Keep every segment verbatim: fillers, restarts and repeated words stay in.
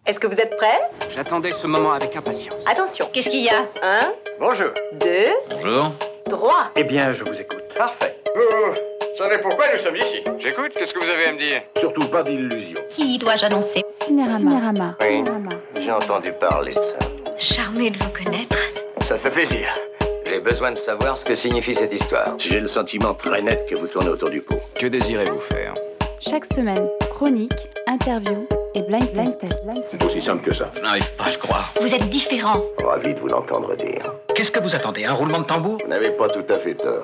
Est-ce que vous êtes prêts? J'attendais ce moment avec impatience. Attention, qu'est-ce qu'il y a? Un, Bonjour. deux, Bonjour. trois. Eh bien, je vous écoute. Parfait. Oh, vous savez pourquoi nous sommes ici? J'écoute, qu'est-ce que vous avez à me dire? Surtout pas d'illusions. Qui dois-je annoncer? Cinérama. Cinérama. Oui, Cinérama. j'ai entendu parler de ça. Charmé de vous connaître. Ça fait plaisir. J'ai besoin de savoir ce que signifie cette histoire. J'ai le sentiment très net que vous tournez autour du pot. Que désirez-vous faire? Chaque semaine, chronique, interview et blind test. C'est aussi simple que ça. Je n'arrive pas à le croire. Vous êtes différent. Ravi de vous l'entendre dire. Qu'est-ce que vous attendez? Un roulement de tambour? Vous n'avez pas tout à fait tort.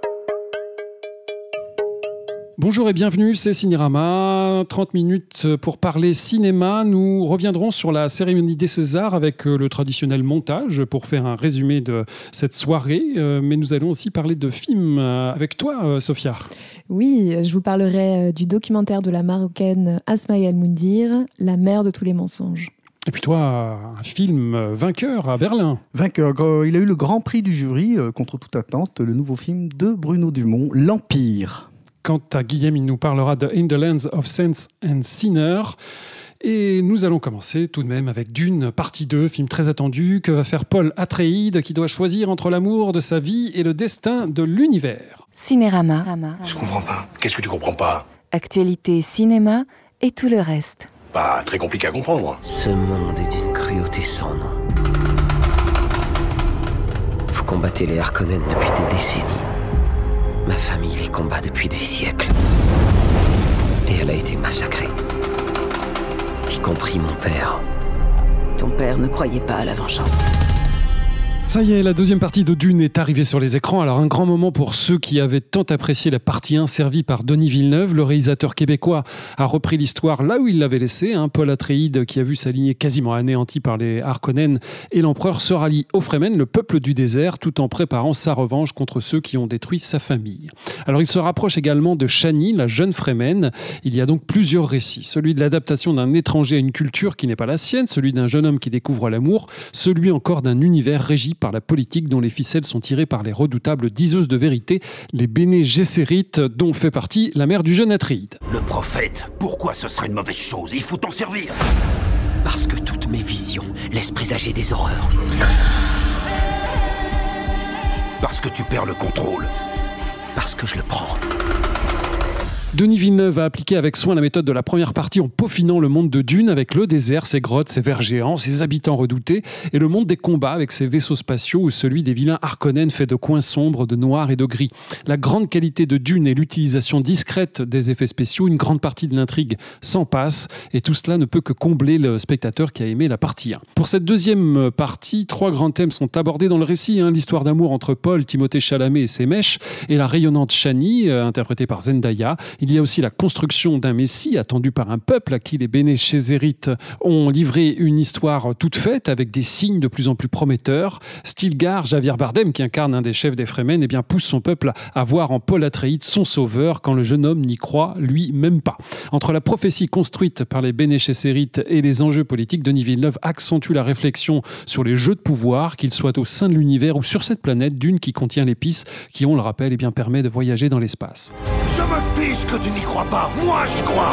Bonjour et bienvenue, c'est Cinérama, trente minutes pour parler cinéma. Nous reviendrons sur la cérémonie des Césars avec le traditionnel montage pour faire un résumé de cette soirée. Mais nous allons aussi parler de films avec toi, Sophia. Oui, je vous parlerai du documentaire de la Marocaine Asma El Moundir, La mère de tous les mensonges. Et puis toi, un film vainqueur à Berlin. Vainqueur, il a eu le grand prix du jury, contre toute attente, le nouveau film de Bruno Dumont, L'Empire. Quant à Guillaume, il nous parlera de In the Lands of Saints and Sinners. Et nous allons commencer tout de même avec Dune, partie deux, film très attendu. Que va faire Paul Atreides, qui doit choisir entre l'amour de sa vie et le destin de l'univers? Cinérama. Je comprends pas. Qu'est-ce que tu comprends pas? Actualité, cinéma et tout le reste. Pas très compliqué à comprendre. Ce monde est d'une cruauté sans nom. Vous combattez les Harkonnen depuis des décennies. Ma famille les combat depuis des siècles. Et elle a été massacrée. Y compris mon père. Ton père ne croyait pas à la vengeance. Ça y est, la deuxième partie de Dune est arrivée sur les écrans. Alors un grand moment pour ceux qui avaient tant apprécié la partie un servie par Denis Villeneuve. Le réalisateur québécois a repris l'histoire là où il l'avait laissée. Hein. Paul Atreides, qui a vu sa lignée quasiment anéantie par les Harkonnen, et l'empereur se rallie aux Fremen, le peuple du désert, tout en préparant sa revanche contre ceux qui ont détruit sa famille. Alors il se rapproche également de Shani, la jeune Fremen. Il y a donc plusieurs récits. Celui de l'adaptation d'un étranger à une culture qui n'est pas la sienne, celui d'un jeune homme qui découvre l'amour, celui encore d'un univers régi par la politique dont les ficelles sont tirées par les redoutables diseuses de vérité, les Béné Gessérit, dont fait partie la mère du jeune Atreides. Le prophète, pourquoi ce serait une mauvaise chose? Il faut t'en servir. Parce que toutes mes visions laissent présager des horreurs. Parce que tu perds le contrôle. Parce que je le prends. Denis Villeneuve a appliqué avec soin la méthode de la première partie en peaufinant le monde de Dune avec le désert, ses grottes, ses vers géants, ses habitants redoutés, et le monde des combats avec ses vaisseaux spatiaux ou celui des vilains Harkonnen faits de coins sombres, de noir et de gris. La grande qualité de Dune et l'utilisation discrète des effets spéciaux, une grande partie de l'intrigue s'en passe, et tout cela ne peut que combler le spectateur qui a aimé la partie un. Pour cette deuxième partie, trois grands thèmes sont abordés dans le récit, hein, l'histoire d'amour entre Paul, Timothée Chalamet et ses mèches, et la rayonnante Shani, euh, interprétée par Zendaya. Il y a aussi la construction d'un messie attendu par un peuple à qui les Béné Gessérit ont livré une histoire toute faite avec des signes de plus en plus prometteurs. Stilgar, Javier Bardem, qui incarne un des chefs des Fremen, eh bien, pousse son peuple à voir en Paul Atreides son sauveur quand le jeune homme n'y croit lui-même pas. Entre la prophétie construite par les Béné Gessérit et les enjeux politiques, Denis Villeneuve accentue la réflexion sur les jeux de pouvoir, qu'ils soient au sein de l'univers ou sur cette planète, Dune qui contient l'épice qui, on le rappelle, eh bien, permet de voyager dans l'espace. Je me fiche que tu n'y crois pas, moi j'y crois.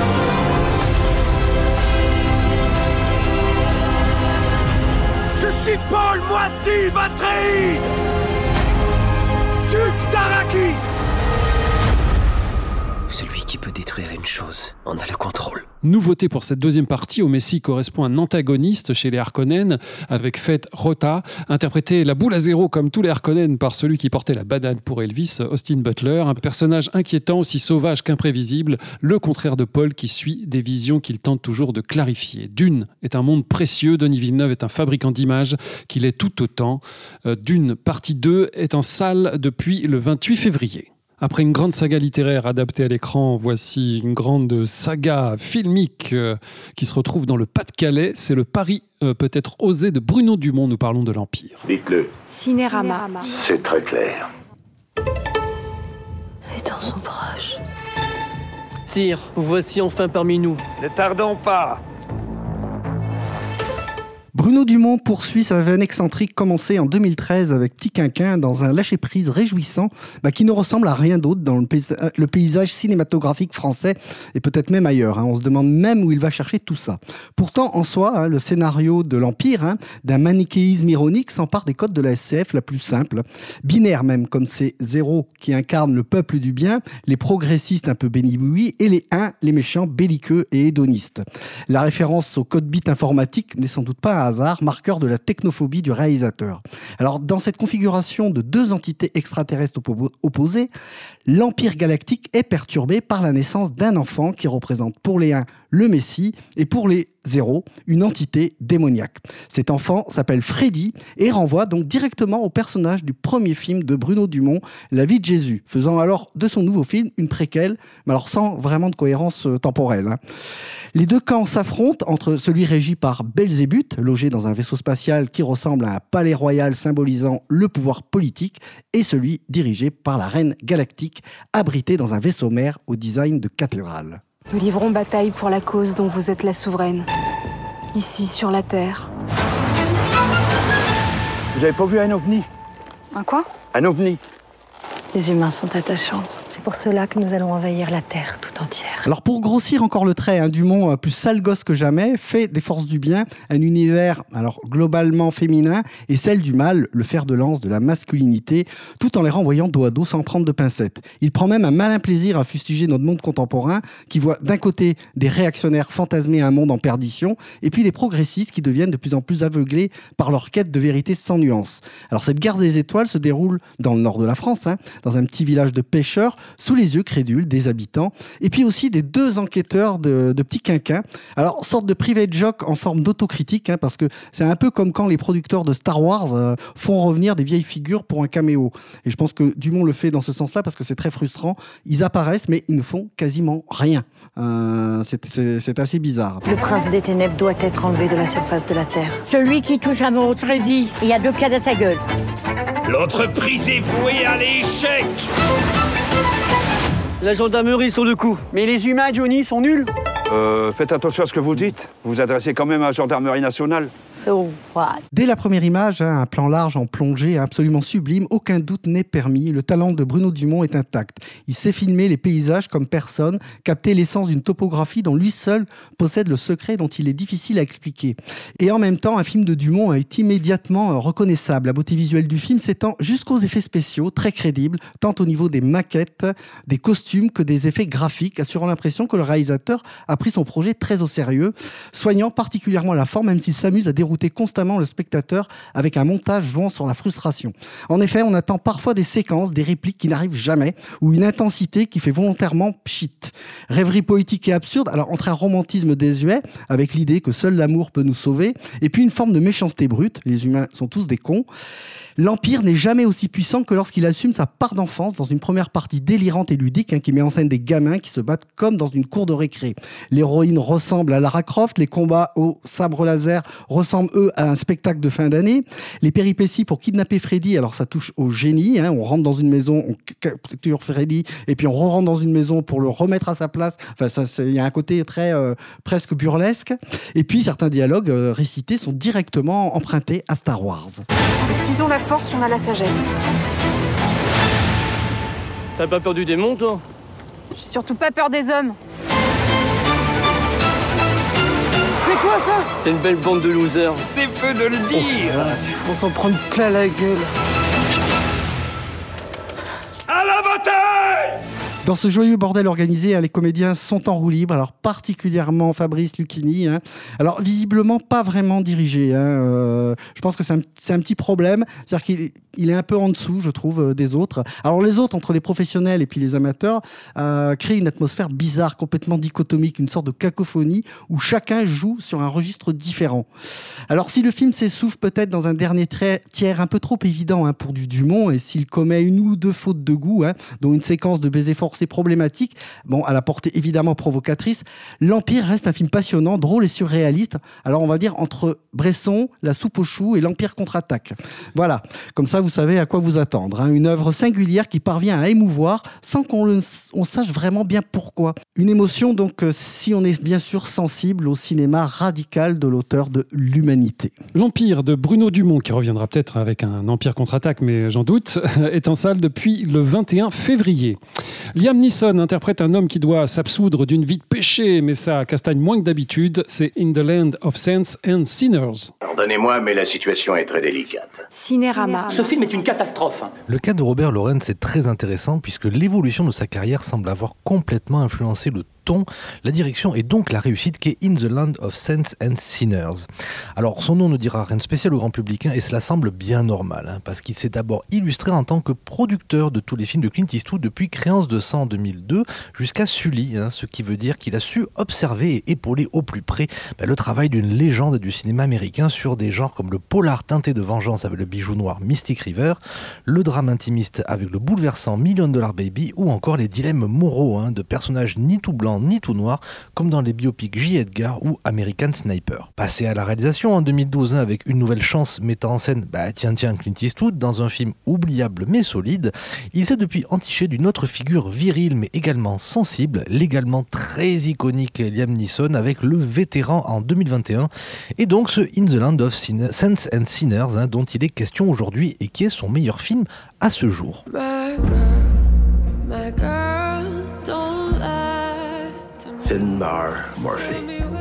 Je suis Paul Moiti Atreides, duc d'Arrakis. Celui qui peut détruire une chose en a le contrôle. Nouveauté pour cette deuxième partie, au Messie correspond un antagoniste chez les Harkonnen avec Fett Rota, interprété la boule à zéro comme tous les Harkonnen par celui qui portait la banane pour Elvis, Austin Butler, un personnage inquiétant, aussi sauvage qu'imprévisible, le contraire de Paul qui suit des visions qu'il tente toujours de clarifier. Dune est un monde précieux, Denis Villeneuve est un fabricant d'images qu'il est tout autant. Dune partie deux est en salle depuis le vingt-huit février. Après une grande saga littéraire adaptée à l'écran, voici une grande saga filmique euh, qui se retrouve dans le Pas-de-Calais. C'est le pari euh, peut-être osé de Bruno Dumont. Nous parlons de l'Empire. Dites-le. Cinérama. C'est très clair. Les temps sont proches. Sire, vous voici enfin parmi nous. Ne tardons pas. Bruno Dumont poursuit sa veine excentrique commencée en deux mille treize avec Petit Quinquin dans un lâcher-prise réjouissant bah, qui ne ressemble à rien d'autre dans le, pays- le paysage cinématographique français et peut-être même ailleurs. Hein. On se demande même où il va chercher tout ça. Pourtant, en soi, hein, le scénario de l'Empire, hein, d'un manichéisme ironique, s'empare des codes de la S C F la plus simple, binaire même, comme ces zéros qui incarnent le peuple du bien, les progressistes un peu béni-oui et les uns, les méchants belliqueux et hédonistes. La référence au code bit informatique n'est sans doute pas un hasard, marqueur de la technophobie du réalisateur. Alors, dans cette configuration de deux entités extraterrestres oppo- opposées, l'Empire galactique est perturbé par la naissance d'un enfant qui représente pour les uns le Messie et pour les zéros une entité démoniaque. Cet enfant s'appelle Freddy et renvoie donc directement au personnage du premier film de Bruno Dumont, La vie de Jésus, faisant alors de son nouveau film une préquelle, mais alors sans vraiment de cohérence euh, temporelle. Hein. Les deux camps s'affrontent entre celui régi par Belzébuth, logé dans un vaisseau spatial qui ressemble à un palais royal symbolisant le pouvoir politique, et celui dirigé par la reine galactique, abritée dans un vaisseau mère au design de cathédrale. Nous livrons bataille pour la cause dont vous êtes la souveraine, ici sur la Terre. Vous avez pas vu un ovni? Un quoi? Un ovni. Les humains sont attachants. C'est pour cela que nous allons envahir la Terre tout entière. Alors pour grossir encore le trait, hein, Dumont, euh, plus sale gosse que jamais, fait des forces du bien un univers alors globalement féminin et celle du mal, le fer de lance de la masculinité, tout en les renvoyant dos à dos sans prendre de pincettes. Il prend même un malin plaisir à fustiger notre monde contemporain qui voit d'un côté des réactionnaires fantasmer un monde en perdition et puis des progressistes qui deviennent de plus en plus aveuglés par leur quête de vérité sans nuance. Alors cette guerre des étoiles se déroule dans le nord de la France, hein, dans un petit village de pêcheurs, sous les yeux crédules des habitants, et puis aussi des deux enquêteurs de, de Petit Quinquin. Alors, sorte de private joke en forme d'autocritique, hein, parce que c'est un peu comme quand les producteurs de Star Wars euh, font revenir des vieilles figures pour un caméo. Et je pense que Dumont le fait dans ce sens-là, parce que c'est très frustrant. Ils apparaissent, mais ils ne font quasiment rien. Euh, c'est, c'est, c'est assez bizarre. Le prince des ténèbres doit être enlevé de la surface de la Terre. Celui qui touche à mon Freddy, il y a deux pieds à sa gueule. L'entreprise est vouée à l'échec. La gendarmerie sur le coup. Mais les humains, Johnny, sont nuls. Euh, faites attention à ce que vous dites. Vous vous adressez quand même à la gendarmerie nationale. So what? Dès la première image, hein, un plan large en plongée absolument sublime, aucun doute n'est permis. Le talent de Bruno Dumont est intact. Il sait filmer les paysages comme personne, capter l'essence d'une topographie dont lui seul possède le secret dont il est difficile à expliquer. Et en même temps, un film de Dumont est immédiatement reconnaissable. La beauté visuelle du film s'étend jusqu'aux effets spéciaux, très crédibles, tant au niveau des maquettes, des costumes que des effets graphiques, assurant l'impression que le réalisateur a pris son projet très au sérieux, soignant particulièrement la forme, même s'il s'amuse à dérouter constamment le spectateur avec un montage jouant sur la frustration. En effet, on attend parfois des séquences, des répliques qui n'arrivent jamais, ou une intensité qui fait volontairement pchit. Rêverie poétique et absurde, alors entre un romantisme désuet, avec l'idée que seul l'amour peut nous sauver, et puis une forme de méchanceté brute, les humains sont tous des cons. L'Empire n'est jamais aussi puissant que lorsqu'il assume sa part d'enfance dans une première partie délirante et ludique, hein, qui met en scène des gamins qui se battent comme dans une cour de récré. L'héroïne ressemble à Lara Croft, les combats au sabre laser ressemblent eux à un spectacle de fin d'année. Les péripéties pour kidnapper Freddy, alors ça touche au génie, hein, on rentre dans une maison, on capture Freddy et puis on re-rentre dans une maison pour le remettre à sa place. Enfin, ça, il y a un côté très euh, presque burlesque. Et puis certains dialogues euh, récités sont directement empruntés à Star Wars. Utilisons la force, on a la sagesse. T'as pas peur du démon, toi? J'ai surtout pas peur des hommes. C'est quoi ça? C'est une belle bande de losers. C'est peu de le dire. Oh, on s'en prend plein la gueule. À la bataille! Dans ce joyeux bordel organisé, hein, les comédiens sont en roue libre, alors particulièrement Fabrice Lucchini. Hein. Alors visiblement pas vraiment dirigé. Hein. Euh, je pense que c'est un, c'est un petit problème. C'est-à-dire qu'il il est un peu en dessous, je trouve, euh, des autres. Alors les autres, entre les professionnels et puis les amateurs, euh, créent une atmosphère bizarre, complètement dichotomique, une sorte de cacophonie où chacun joue sur un registre différent. Alors si le film s'essouffle peut-être dans un dernier trait, tiers un peu trop évident, hein, pour du Dumont, et s'il commet une ou deux fautes de goût, hein, dont une séquence de baisers forcés pour ses problématiques, bon, à la portée évidemment provocatrice, l'Empire reste un film passionnant, drôle et surréaliste. Alors on va dire entre Bresson, La soupe aux choux et l'Empire contre-attaque. Voilà, comme ça vous savez à quoi vous attendre. Hein. Une œuvre singulière qui parvient à émouvoir sans qu'on le, on sache vraiment bien pourquoi. Une émotion donc euh, si on est bien sûr sensible au cinéma radical de l'auteur de L'Humanité. L'Empire de Bruno Dumont, qui reviendra peut-être avec un Empire contre-attaque, mais j'en doute, est en salle depuis le vingt et un février. Liam Neeson interprète un homme qui doit s'absoudre d'une vie de péché, mais ça castagne moins que d'habitude. C'est In the Land of Saints and Sinners. Pardonnez-moi, mais la situation est très délicate. Cinérama. Ce film est une catastrophe. Le cas de Robert Lawrence est très intéressant puisque l'évolution de sa carrière semble avoir complètement influencé le ton, la direction et donc la réussite qu'est In the Land of Saints and Sinners. Alors son nom ne dira rien de spécial au grand public hein, et cela semble bien normal hein, parce qu'il s'est d'abord illustré en tant que producteur de tous les films de Clint Eastwood depuis Créance de sang en deux mille deux jusqu'à Sully, hein, ce qui veut dire qu'il a su observer et épauler au plus près bah, le travail d'une légende du cinéma américain sur des genres comme le polar teinté de vengeance avec le bijou noir Mystic River, le drame intimiste avec le bouleversant Million Dollar Baby ou encore les dilemmes moraux hein, de personnages ni tout blancs ni tout noir, comme dans les biopics J. Edgar ou American Sniper. Passé à la réalisation en deux mille douze hein, avec Une nouvelle chance mettant en scène, bah tiens tiens, Clint Eastwood dans un film oubliable mais solide, il s'est depuis entiché d'une autre figure virile mais également sensible, légalement très iconique Liam Neeson avec Le Vétéran en deux mille vingt et un et donc ce In the Land of Sin- Saints and Sinners hein, dont il est question aujourd'hui et qui est son meilleur film à ce jour. My girl, my girl, don't lie. Finbar Murphy.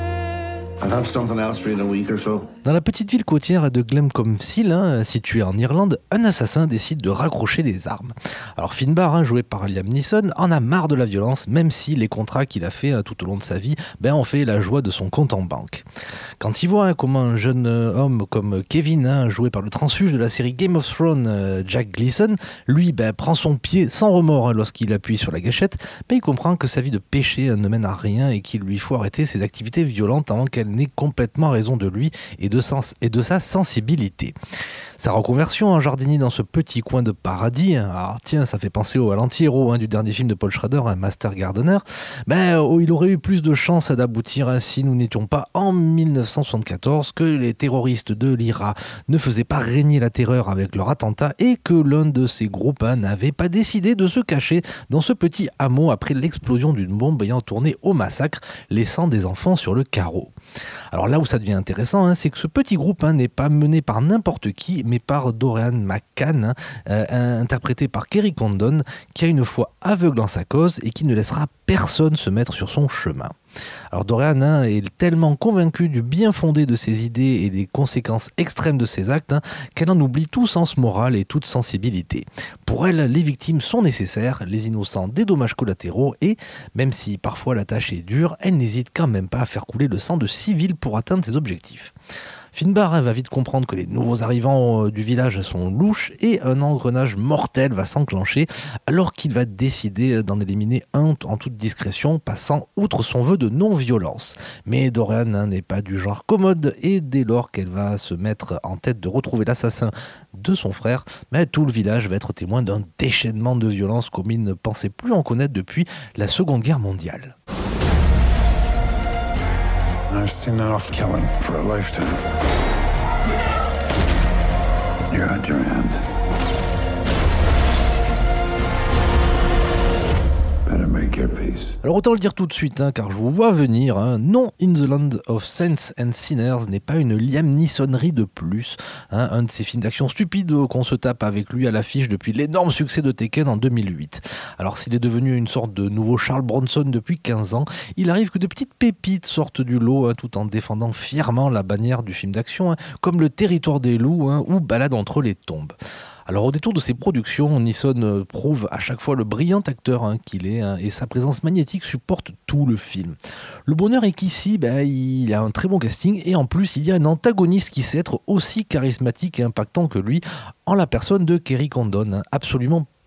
I'll have something else for you in a week or so. Dans la petite ville côtière de Glencombe-Seal, hein, située en Irlande, un assassin décide de raccrocher les armes. Alors Finbar, hein, joué par Liam Neeson, en a marre de la violence, même si les contrats qu'il a fait hein, tout au long de sa vie ben, ont fait la joie de son compte en banque. Quand il voit hein, comment un jeune homme comme Kevin, hein, joué par le transfuge de la série Game of Thrones, euh, Jack Gleeson, lui ben, prend son pied sans remords hein, lorsqu'il appuie sur la gâchette, ben, il comprend que sa vie de péché hein, ne mène à rien et qu'il lui faut arrêter ses activités violentes avant qu'elle n'ait complètement raison de lui et de, sens, et de sa sensibilité. Sa reconversion en jardinier dans ce petit coin de paradis, alors tiens, ça fait penser au, à l'anti-héros hein, du dernier film de Paul Schrader, un Master Gardener, ben, oh, il aurait eu plus de chances d'aboutir hein, si nous n'étions pas en dix-neuf cent soixante-quatorze, que les terroristes de l'I R A ne faisaient pas régner la terreur avec leur attentat et que l'un de ces groupes hein, n'avait pas décidé de se cacher dans ce petit hameau après l'explosion d'une bombe ayant tourné au massacre, laissant des enfants sur le carreau. Alors là où ça devient intéressant, hein, c'est que ce petit groupe hein, n'est pas mené par n'importe qui, mais par Dorian McCann, hein, euh, interprété par Kerry Condon, qui a une foi aveugle en sa cause et qui ne laissera personne se mettre sur son chemin. Alors Dorian hein, est tellement convaincue du bien fondé de ses idées et des conséquences extrêmes de ses actes hein, qu'elle en oublie tout sens moral et toute sensibilité. Pour elle, les victimes sont nécessaires, les innocents des dommages collatéraux et, même si parfois la tâche est dure, elle n'hésite quand même pas à faire couler le sang de civils pour atteindre ses objectifs. Finbar hein, va vite comprendre que les nouveaux arrivants euh, du village sont louches et un engrenage mortel va s'enclencher alors qu'il va décider d'en éliminer un en toute discrétion, passant outre son vœu de non-violence. Mais Dorian hein, n'est pas du genre commode et dès lors qu'elle va se mettre en tête de retrouver l'assassin de son frère, mais tout le village va être témoin d'un déchaînement de violence comme il ne pensait plus en connaître depuis la Seconde Guerre mondiale. I've seen enough killing for a lifetime. You're at your end. Better make your peace. Alors autant le dire tout de suite, hein, car je vous vois venir, hein, non, In the Land of Saints and Sinners n'est pas une Liam Neesonnerie de plus, hein, un de ces films d'action stupides qu'on se tape avec lui à l'affiche depuis l'énorme succès de Taken en deux mille huit. Alors s'il est devenu une sorte de nouveau Charles Bronson depuis quinze ans, il arrive que de petites pépites sortent du lot, hein, tout en défendant fièrement la bannière du film d'action, hein, comme Le Territoire des loups hein, ou Balade entre les tombes. Alors au détour de ses productions, Neeson prouve à chaque fois le brillant acteur hein, qu'il est hein, et sa présence magnétique supporte tout le film. Le bonheur est qu'ici, bah, il a un très bon casting et en plus il y a un antagoniste qui sait être aussi charismatique et impactant que lui en la personne de Kerry Condon, hein, absolument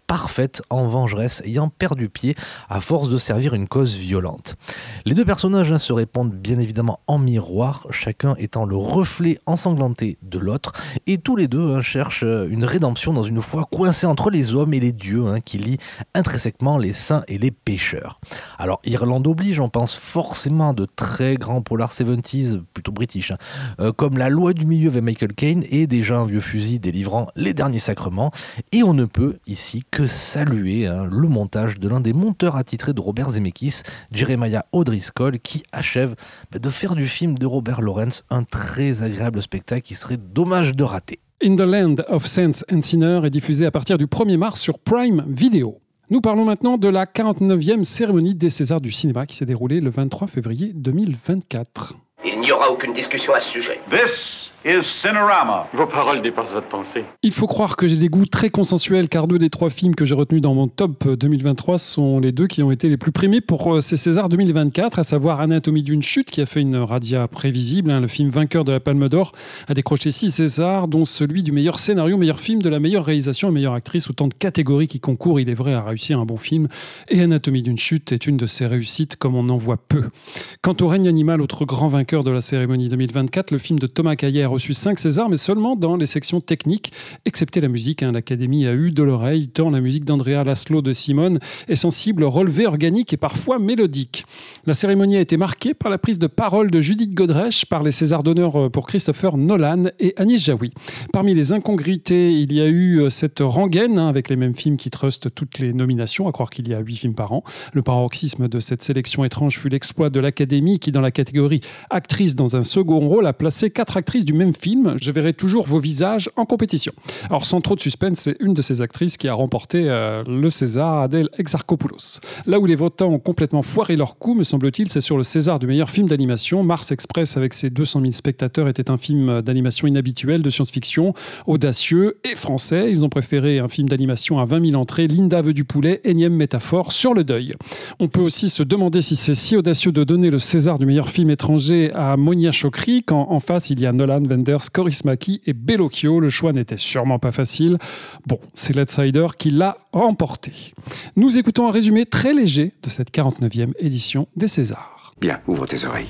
parfaite en vengeresse ayant perdu pied à force de servir une cause violente. Les deux personnages hein, se répondent bien évidemment en miroir, chacun étant le reflet ensanglanté de l'autre, et tous les deux hein, cherchent une rédemption dans une foi coincée entre les hommes et les dieux hein, qui lie intrinsèquement les saints et les pécheurs. Alors Irlande oblige, on pense forcément à de très grands polars soixante-dix, plutôt british, hein, euh, comme La Loi du Milieu avec Michael Caine et déjà un vieux fusil délivrant les derniers sacrements, et on ne peut ici que saluer hein, le montage de l'un des monteurs attitrés de Robert Zemeckis, Jeremiah O'Driscoll, qui achève bah, de faire du film de Robert Lawrence un très agréable spectacle qui serait dommage de rater. In the Land of Saints and Sinners est diffusé à partir du premier mars sur Prime Video. Nous parlons maintenant de la quarante-neuvième cérémonie des Césars du cinéma qui s'est déroulée le vingt-trois février deux mille vingt-quatre. Il n'y aura aucune discussion à ce sujet. This is Cinerama. Vos paroles dépassent votre pensée. Il faut croire que j'ai des goûts très consensuels car deux des trois films que j'ai retenus dans mon top deux mille vingt-trois sont les deux qui ont été les plus primés pour ces Césars deux mille vingt-quatre, à savoir Anatomie d'une chute qui a fait une radia prévisible. Hein, le film vainqueur de la Palme d'Or a décroché six Césars, dont celui du meilleur scénario, meilleur film, de la meilleure réalisation et meilleure actrice. Autant de catégories qui concourent, il est vrai, à réussir un bon film. Et Anatomie d'une chute est une de ses réussites comme on en voit peu. Quant au Règne animal, autre grand vainqueur de la cérémonie deux mille vingt-quatre, le film de Thomas Caillet a reçu cinq Césars, mais seulement dans les sections techniques, excepté la musique. Hein. L'Académie a eu de l'oreille, tant la musique d'Andrea Laszlo de Simone est sensible, relevée, organique et parfois mélodique. La cérémonie a été marquée par la prise de parole de Judith Godrèche, par les Césars d'honneur pour Christopher Nolan et Anis Jaoui. Parmi les incongruités, il y a eu cette rengaine, hein, avec les mêmes films qui trustent toutes les nominations, à croire qu'il y a huit films par an. Le paroxysme de cette sélection étrange fut l'exploit de l'Académie qui, dans la catégorie actrice dans un second rôle, a placé quatre actrices du même film. Je verrai toujours vos visages en compétition. Alors, sans trop de suspense, c'est une de ces actrices qui a remporté euh, le César, Adèle Exarchopoulos. Là où les votants ont complètement foiré leur coup, me semble-t-il, c'est sur le César du meilleur film d'animation. Mars Express, avec ses deux cent mille spectateurs, était un film d'animation inhabituel, de science-fiction, audacieux et français. Ils ont préféré un film d'animation à vingt mille entrées. Linda veut du poulet, énième métaphore sur le deuil. On peut aussi se demander si c'est si audacieux de donner le César du meilleur film étranger à Monia Chokri, quand en face il y a Nolan, Wenders, Coris Maki et Bellocchio. Le choix n'était sûrement pas facile. Bon, c'est l'Outsider qui l'a remporté. Nous écoutons un résumé très léger de cette quarante-neuvième édition des Césars. Bien, ouvre tes oreilles.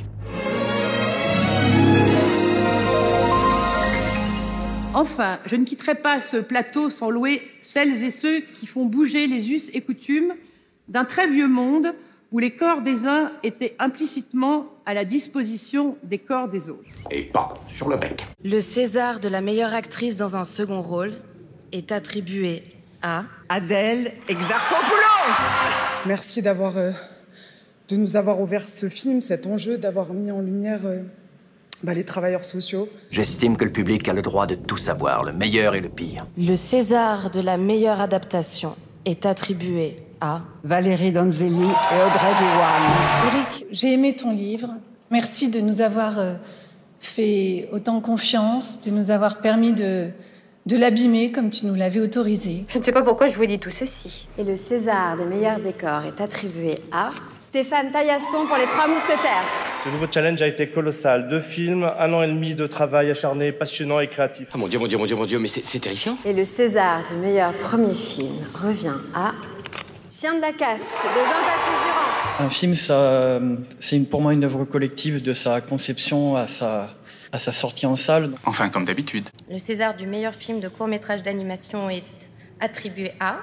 Enfin, je ne quitterai pas ce plateau sans louer celles et ceux qui font bouger les us et coutumes d'un très vieux monde où les corps des uns étaient implicitement à la disposition des corps des autres. Et pas sur le bec. Le César de la meilleure actrice dans un second rôle est attribué à Adèle Exarchopoulos. Merci d'avoir, euh, de nous avoir ouvert ce film, cet enjeu, d'avoir mis en lumière euh, bah, les travailleurs sociaux. J'estime que le public a le droit de tout savoir, le meilleur et le pire. Le César de la meilleure adaptation est attribué à Valérie Donzelli et Audrey Diwan. Eric, j'ai aimé ton livre. Merci de nous avoir euh, fait autant confiance, de nous avoir permis de, de l'abîmer comme tu nous l'avais autorisé. Je ne sais pas pourquoi je vous dis tout ceci. Et le César des meilleurs décors est attribué à Stéphane Taillasson pour Les Trois Mousquetaires. Ce nouveau challenge a été colossal. Deux films, un an et demi de travail acharné, passionnant et créatif. Oh mon Dieu, mon Dieu, mon Dieu, mon Dieu, mais c'est, c'est terrifiant. Et le César du meilleur premier film revient à Chien de la casse de Jean-Baptiste Durand. Un film, ça, c'est pour moi une œuvre collective de sa conception à sa, à sa sortie en salle. Enfin, comme d'habitude. Le César du meilleur film de court-métrage d'animation est attribué à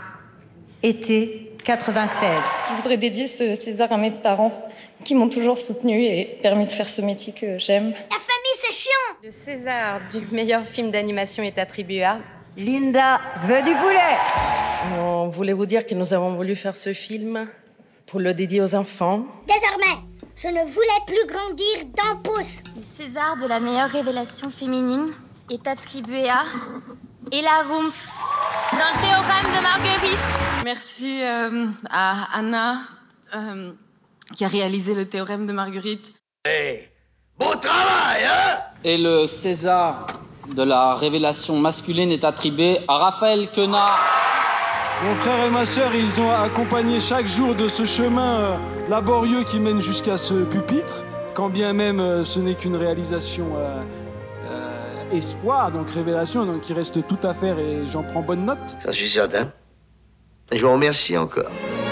Été quatre-vingt-seize. Je voudrais dédier ce César à mes parents qui m'ont toujours soutenue et permis de faire ce métier que j'aime. La famille, c'est chiant. Le César du meilleur film d'animation est attribué à Linda veut du poulet. On voulait vous dire que nous avons voulu faire ce film pour le dédier aux enfants. Désormais, je ne voulais plus grandir d'un pouce. Le César de la meilleure révélation féminine est attribué à Ella Rumpf dans le théorème de Marguerite. Merci euh, à Anna euh, qui a réalisé le théorème de Marguerite. Hey, beau travail, hein? Et le César de la révélation masculine est attribué à Raphaël Quenard. Mon frère et ma sœur, ils ont accompagné chaque jour de ce chemin euh, laborieux qui mène jusqu'à ce pupitre, quand bien même euh, ce n'est qu'une réalisation euh, euh, espoir, donc révélation, donc il reste tout à faire et j'en prends bonne note. J'en suis certain. Je vous remercie encore.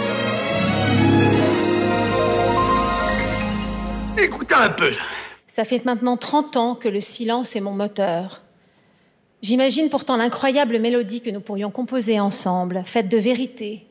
Écoutez un peu. Ça fait maintenant trente ans que le silence est mon moteur. J'imagine pourtant l'incroyable mélodie que nous pourrions composer ensemble, faite de vérité.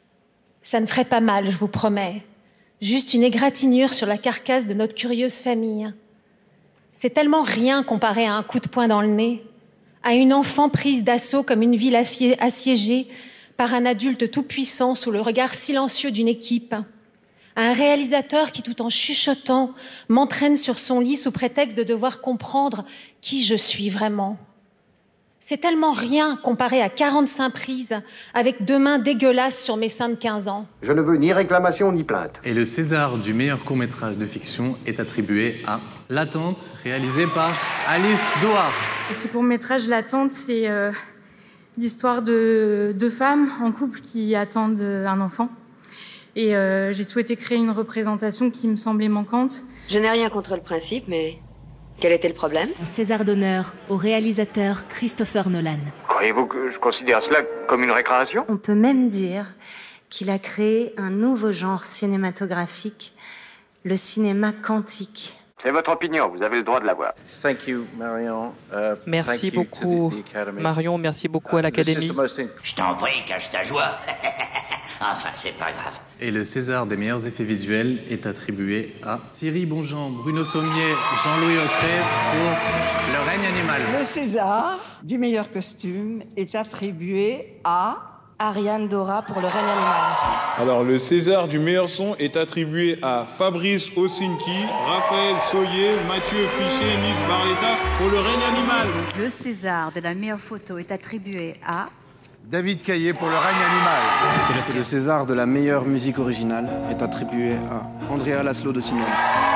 Ça ne ferait pas mal, je vous promets. Juste une égratignure sur la carcasse de notre curieuse famille. C'est tellement rien comparé à un coup de poing dans le nez, à une enfant prise d'assaut comme une ville assiégée par un adulte tout-puissant sous le regard silencieux d'une équipe, à un réalisateur qui, tout en chuchotant, m'entraîne sur son lit sous prétexte de devoir comprendre qui je suis vraiment. C'est tellement rien comparé à quarante-cinq prises avec deux mains dégueulasses sur mes seins de quinze ans. Je ne veux ni réclamation ni plainte. Et le César du meilleur court-métrage de fiction est attribué à L'Attente, réalisé par Alice Doha. Ce court-métrage, L'Attente, c'est euh, l'histoire de deux femmes en couple qui attendent un enfant. Et euh, j'ai souhaité créer une représentation qui me semblait manquante. Je n'ai rien contre le principe, mais quel était le problème? Un César d'honneur au réalisateur Christopher Nolan. Croyez-vous que je considère cela comme une récréation? On peut même dire qu'il a créé un nouveau genre cinématographique, le cinéma quantique. C'est votre opinion, vous avez le droit de l'avoir. Thank you, Marion. Uh, merci beaucoup, Marion. Merci beaucoup à l'Académie. Je t'en prie, cache ta joie. Enfin, c'est pas grave. Et le César des meilleurs effets visuels est attribué à Thierry Bonjean, Bruno Sommier, Jean-Louis Autrey pour Le règne animal. Le César du meilleur costume est attribué à Ariane Dora pour Le règne animal. Alors, le César du meilleur son est attribué à Fabrice Osinki, Raphaël Soyer, Mathieu Fichet, Nice Barletta pour Le règne animal. Le César de la meilleure photo est attribué à David Caillé pour Le règne animal. C'est le César de la meilleure musique originale est attribué à Andrea Laszlo de Simone.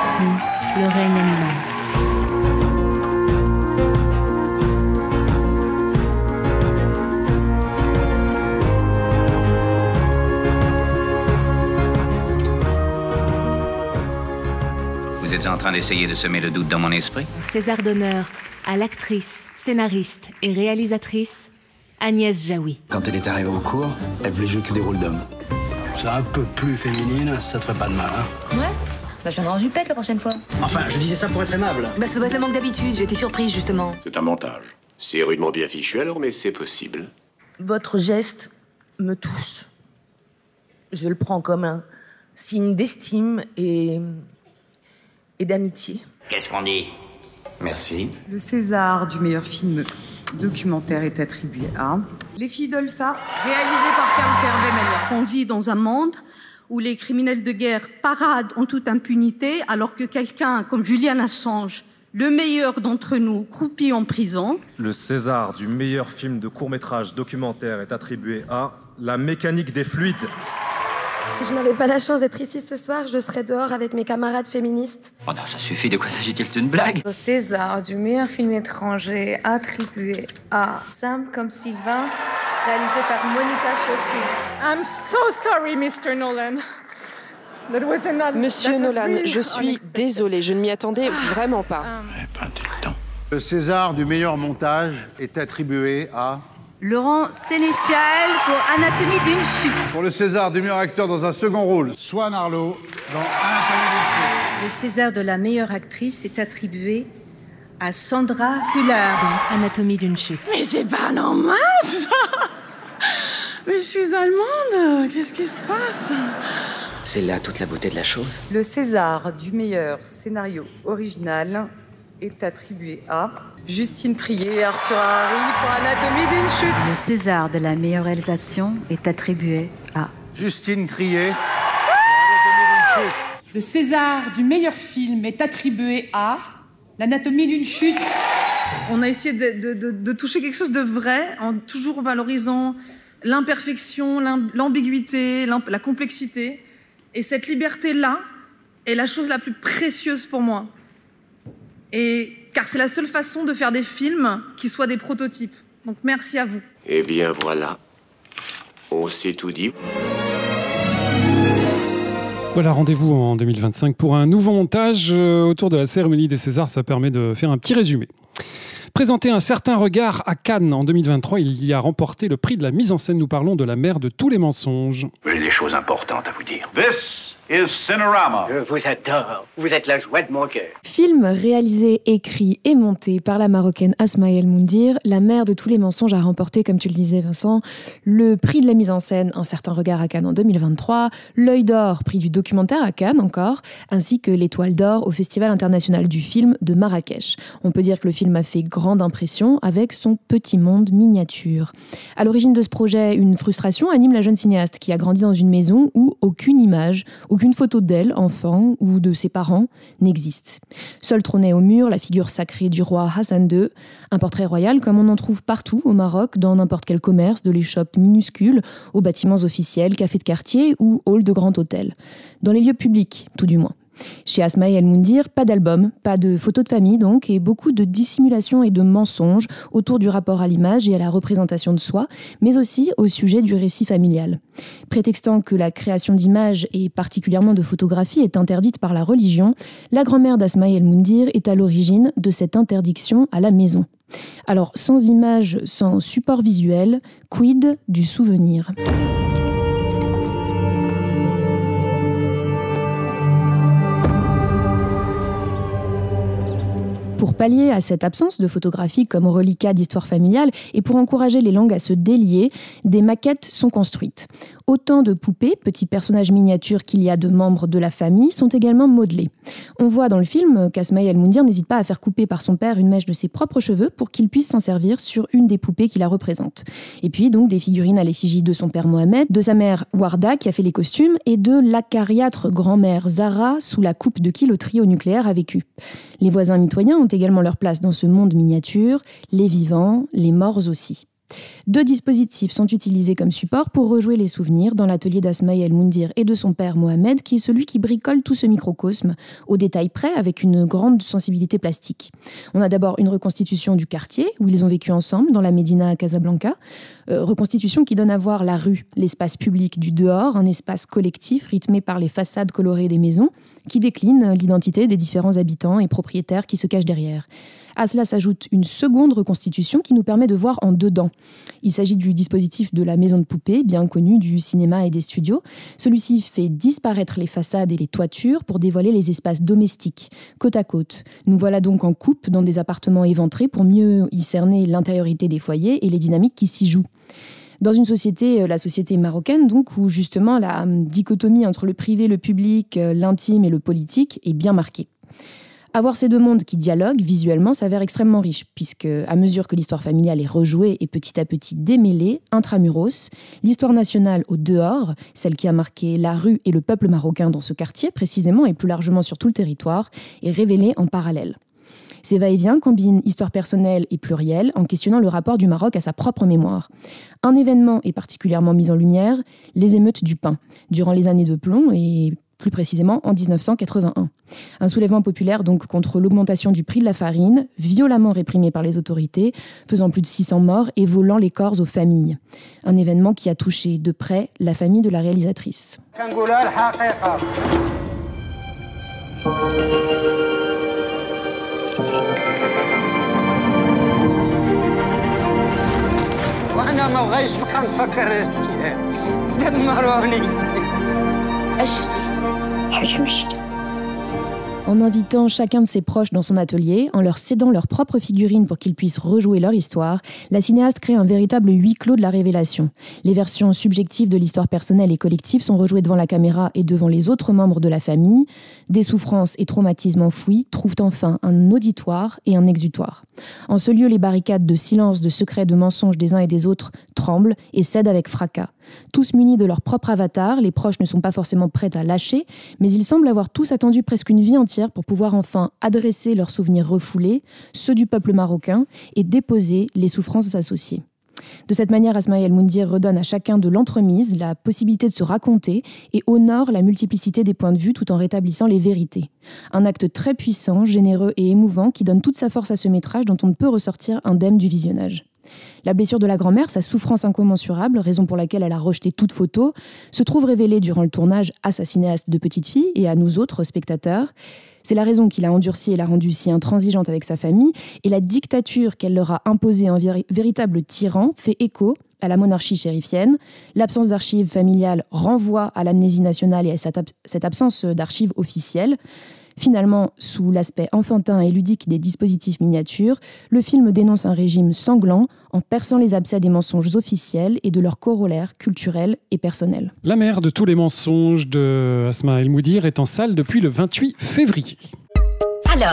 Le règne animal. Vous êtes en train d'essayer de semer le doute dans mon esprit? César d'honneur à l'actrice, scénariste et réalisatrice Agnès Jaoui. Quand elle est arrivée au cours, elle voulait jouer que des rôles d'hommes. C'est un peu plus féminine, ça te ferait pas de mal, hein? Ouais, bah je viendrai en jupette la prochaine fois. Enfin, je disais ça pour être aimable. Bah ça doit être le manque d'habitude, j'ai été surprise justement. C'est un montage. C'est rudement bien fichu alors, mais c'est possible. Votre geste me touche. Je le prends comme un signe d'estime et... et d'amitié. Qu'est-ce qu'on dit? Merci. Le César du meilleur film documentaire est attribué à Les filles d'Olpha, réalisé par Carl Kerven. On vit dans un monde où les criminels de guerre paradent en toute impunité, alors que quelqu'un comme Julian Assange, le meilleur d'entre nous, croupit en prison. Le César du meilleur film de court-métrage documentaire est attribué à La mécanique des fluides. Si je n'avais pas la chance d'être ici ce soir, je serais dehors avec mes camarades féministes. Oh non, ça suffit, de quoi s'agit-il? C'est une blague? Le César du meilleur film étranger attribué à Sam comme Sylvain, réalisé par Monica Chokri. I'm so sorry, mister Nolan. That was not, Monsieur that was Nolan, really je suis désolée, je ne m'y attendais vraiment pas. Le César du meilleur montage est attribué à Laurent Sénéchal pour Anatomie d'une chute. Pour le César du meilleur acteur dans un second rôle, Swan Arlo dans Anatomie d'une chute. Le César de la meilleure actrice est attribué à Sandra Hüller dans Anatomie d'une chute. Mais c'est pas normal ça. Mais je suis allemande, qu'est-ce qui se passe? C'est là toute la beauté de la chose. Le César du meilleur scénario original est attribué à Justine Triet et Arthur Harry pour Anatomie d'une chute. Le César de la meilleure réalisation est attribué à Justine Triet pour Anatomie d'une chute. Le César du meilleur film est attribué à L'Anatomie d'une chute. On a essayé de, de, de, de toucher quelque chose de vrai en toujours valorisant l'imperfection, l'ambiguïté, la complexité. Et cette liberté-là est la chose la plus précieuse pour moi. Et, car c'est la seule façon de faire des films qui soient des prototypes. Donc merci à vous. Eh bien voilà, on s'est tout dit. Voilà, rendez-vous en deux mille vingt-cinq pour un nouveau montage autour de la cérémonie des Césars. Ça permet de faire un petit résumé. Présenté Un certain regard à Cannes en deux mille vingt-trois, il y a remporté le prix de la mise en scène. Nous parlons de La mère de tous les mensonges. J'ai des choses importantes à vous dire. This is Cinerama. Je vous adore. Vous êtes la joie de mon cœur. Film réalisé, écrit et monté par la Marocaine Asma El Moundir, La mère de tous les mensonges a remporté, comme tu le disais Vincent, le prix de la mise en scène Un certain regard à Cannes en deux mille vingt-trois, l'Œil d'or, prix du documentaire à Cannes encore, ainsi que l'Étoile d'or au Festival international du film de Marrakech. On peut dire que le film a fait grande impression avec son petit monde miniature. À l'origine de ce projet, une frustration anime la jeune cinéaste qui a grandi dans une maison où aucune image, aucune photo d'elle, enfant, ou de ses parents n'existe. Seul trônait au mur la figure sacrée du roi Hassan deux, un portrait royal comme on en trouve partout au Maroc, dans n'importe quel commerce, de l'échoppe minuscule aux bâtiments officiels, cafés de quartier ou halls de grand hôtel. Dans les lieux publics, tout du moins. Chez Asma El Moundir, pas d'album, pas de photos de famille donc, et beaucoup de dissimulation et de mensonges autour du rapport à l'image et à la représentation de soi, mais aussi au sujet du récit familial. Prétextant que la création d'images et particulièrement de photographies est interdite par la religion, la grand-mère d'Asma El Moundir est à l'origine de cette interdiction à la maison. Alors, sans images, sans support visuel, quid du souvenir ? Pour pallier à cette absence de photographie comme reliquat d'histoire familiale et pour encourager les langues à se délier, des maquettes sont construites. Autant de poupées, petits personnages miniatures qu'il y a de membres de la famille, sont également modelés. On voit dans le film qu'Asma El Moundir n'hésite pas à faire couper par son père une mèche de ses propres cheveux pour qu'il puisse s'en servir sur une des poupées qui la représente. Et puis donc des figurines à l'effigie de son père Mohamed, de sa mère Warda qui a fait les costumes et de l'acariâtre grand-mère Zara sous la coupe de qui le trio nucléaire a vécu. Les voisins mitoyens ont également leur place dans ce monde miniature, les vivants, les morts aussi. Deux dispositifs sont utilisés comme support pour rejouer les souvenirs dans l'atelier d'Asma El Moundir et de son père Mohamed, qui est celui qui bricole tout ce microcosme, au détail près, avec une grande sensibilité plastique. On a d'abord une reconstitution du quartier, où ils ont vécu ensemble, dans la Médina à Casablanca. Euh, reconstitution qui donne à voir la rue, l'espace public du dehors, un espace collectif rythmé par les façades colorées des maisons, qui décline l'identité des différents habitants et propriétaires qui se cachent derrière. À cela s'ajoute une seconde reconstitution qui nous permet de voir en dedans. Il s'agit du dispositif de la maison de poupée, bien connu du cinéma et des studios. Celui-ci fait disparaître les façades et les toitures pour dévoiler les espaces domestiques, côte à côte. Nous voilà donc en coupe dans des appartements éventrés pour mieux y cerner l'intériorité des foyers et les dynamiques qui s'y jouent. Dans une société, la société marocaine, donc, où justement la dichotomie entre le privé, le public, l'intime et le politique est bien marquée. Avoir ces deux mondes qui dialoguent visuellement s'avère extrêmement riche, puisque, à mesure que l'histoire familiale est rejouée et petit à petit démêlée, intramuros, l'histoire nationale au dehors, celle qui a marqué la rue et le peuple marocain dans ce quartier précisément et plus largement sur tout le territoire, est révélée en parallèle. Ces va-et-vient combinent histoire personnelle et plurielle en questionnant le rapport du Maroc à sa propre mémoire. Un événement est particulièrement mis en lumière, les émeutes du pain, durant les années de plomb et plus précisément en dix-neuf cent quatre-vingt-un. Un soulèvement populaire donc contre l'augmentation du prix de la farine, violemment réprimé par les autorités, faisant plus de six cents morts et volant les corps aux familles. Un événement qui a touché de près la famille de la réalisatrice. En invitant chacun de ses proches dans son atelier, en leur cédant leurs propres figurines pour qu'ils puissent rejouer leur histoire, la cinéaste crée un véritable huis clos de la révélation. Les versions subjectives de l'histoire personnelle et collective sont rejouées devant la caméra et devant les autres membres de la famille. Des souffrances et traumatismes enfouis trouvent enfin un auditoire et un exutoire. En ce lieu, les barricades de silence, de secrets, de mensonges des uns et des autres tremblent et cèdent avec fracas. Tous munis de leur propre avatar, les proches ne sont pas forcément prêts à lâcher, mais ils semblent avoir tous attendu presque une vie entière pour pouvoir enfin adresser leurs souvenirs refoulés, ceux du peuple marocain, et déposer les souffrances associées. De cette manière, Asma El Moundir redonne à chacun de l'entremise la possibilité de se raconter et honore la multiplicité des points de vue tout en rétablissant les vérités. Un acte très puissant, généreux et émouvant qui donne toute sa force à ce métrage dont on ne peut ressortir indemne du visionnage. La blessure de la grand-mère, sa souffrance incommensurable, raison pour laquelle elle a rejeté toute photo, se trouve révélée durant le tournage à sa cinéaste de petite fille et à nous autres spectateurs. C'est la raison qui l'a endurcie et l'a rendue si intransigeante avec sa famille, et la dictature qu'elle leur a imposée en véri- véritable tyran fait écho à la monarchie chérifienne. L'absence d'archives familiales renvoie à l'amnésie nationale et à cette, ab- cette absence d'archives officielles. Finalement, sous l'aspect enfantin et ludique des dispositifs miniatures, le film dénonce un régime sanglant en perçant les abcès des mensonges officiels et de leurs corollaires culturels et personnels. La mère de tous les mensonges de Asma El Moudir est en salle depuis le vingt-huit février. Alors ?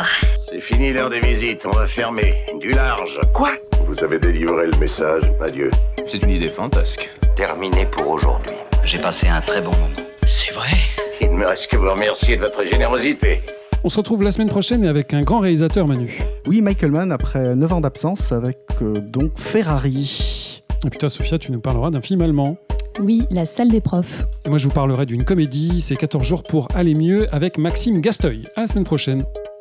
C'est fini l'heure des visites, on va fermer. Du large. Quoi ? Vous avez délivré le message, adieu. C'est une idée fantasque. Terminé pour aujourd'hui. J'ai passé un très bon moment. C'est vrai ? Il ne me reste que vous remercier de votre générosité. On se retrouve la semaine prochaine et avec un grand réalisateur, Manu. Oui, Michael Mann, après neuf ans d'absence, avec euh, donc Ferrari. Et puis toi, Sophia, tu nous parleras d'un film allemand. Oui, La salle des profs. Et moi, je vous parlerai d'une comédie, c'est quatorze jours pour aller mieux, avec Maxime Gasteuil. À la semaine prochaine.